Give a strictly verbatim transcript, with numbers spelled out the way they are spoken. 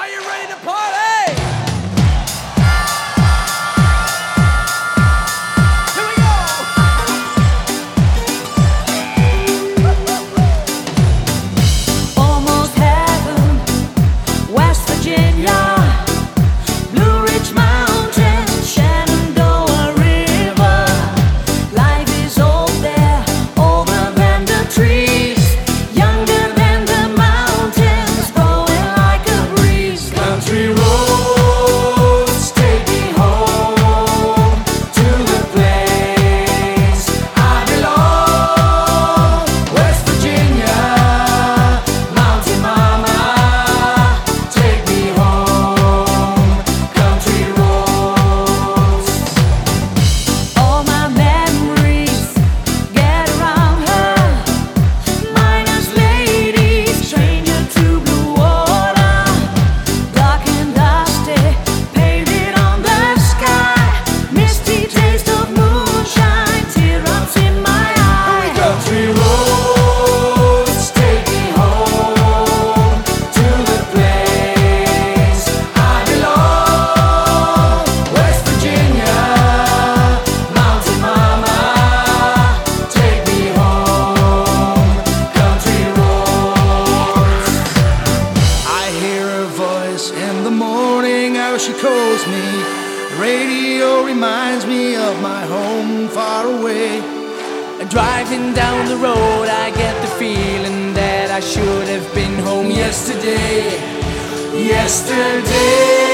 Are you ready to party? Here we go! Almost heaven, West Virginia, Blue Ridge Mountains, Shenandoah River. Life is old there, older than the trees, younger than the mountains, blowing like a breeze. Country roads take me home to the place I belong. West Virginia, Mountain Mama, take me home. Country roads. All my memories get around her. Miner's lady, stranger to blue water, dark and dusty, painted on the sky. Misty taste of moonshine, teardrops in my eye. Country roads take me home to the place I belong. West Virginia, Mountain Mama, take me home. Country roads. I hear her voice in the morning, how she calls me. Radio reminds me of my home far away. Driving down the road, I get the feeling that I should have been home yesterday. Yesterday.